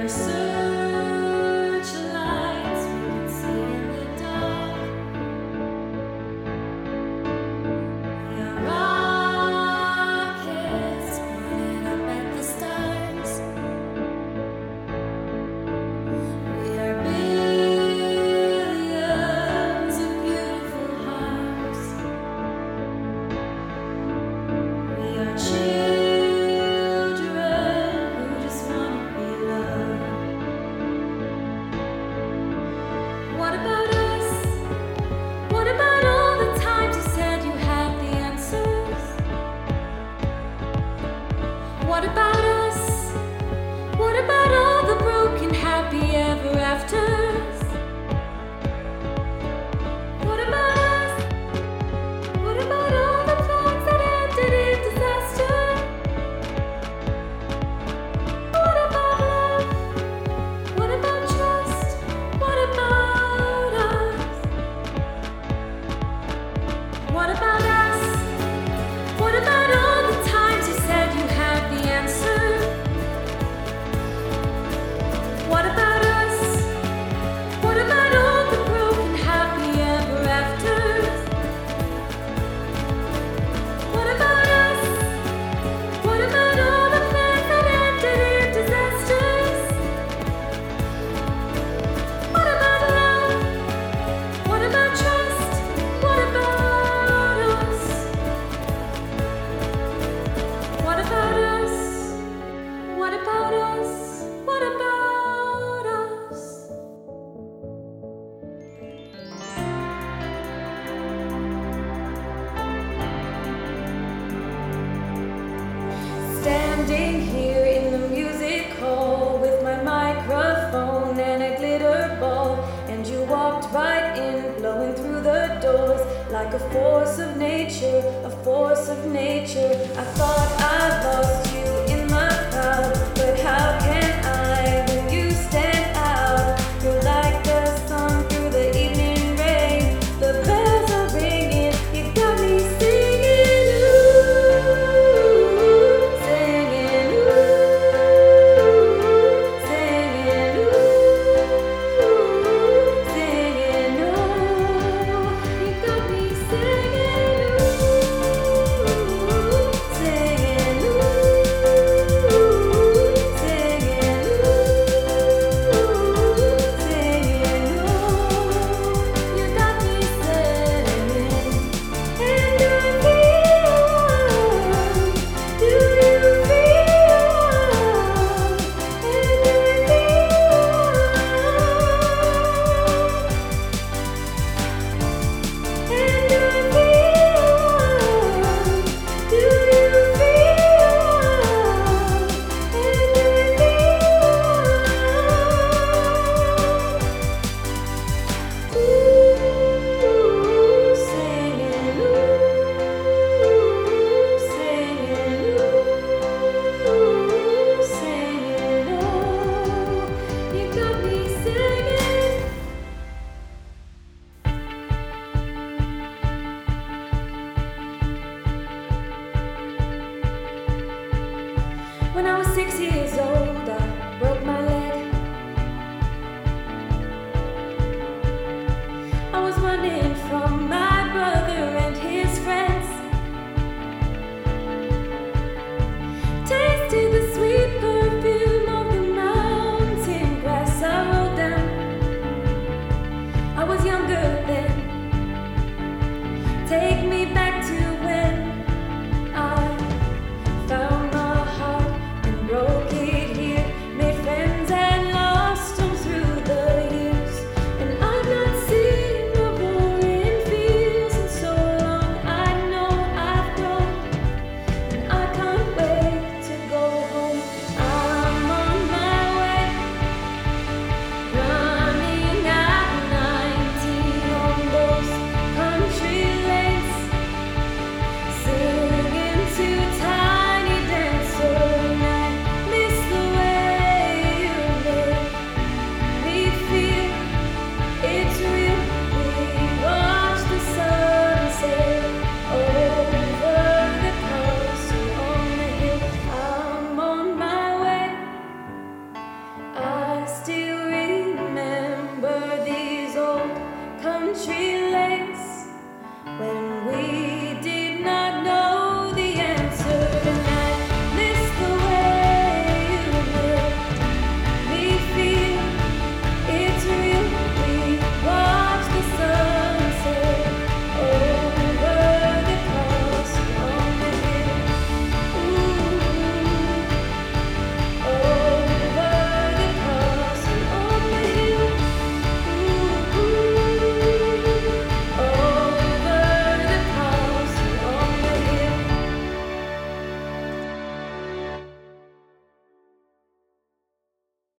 searchlights we can see in the dark. We are rockets pointing up at the stars. We are billions of beautiful hearts. We are children who just want to be loved. What about us? What about all the times you said you had the answers? What about us? What about all the broken happy ever afters? What about us? What about all the plans that ended in disaster? What about love? What about trust? What about us? What about us? What about all the times you said you had the answer? What about us? What about all the broken happy ever afters? What about us? What about all the plans that ended in disasters? What about love? What about trust? What about us? What about us? What about us? What about us? Standing here in the music hall with my microphone and a glitter ball, and you walked right in, blowing through the doors like a force of nature, a force of nature. I thought I lost you in the crowd, but how can I when you stand out? You're like the sun through the evening rain. The bells are ringing, you got me singing, ooh, singing, ooh, singing, ooh, singing, ooh. You got me singing, ooh, singing, ooh, singing, ooh, singing, ooh. You got me singing. And do you feel? Do you When I was 6 years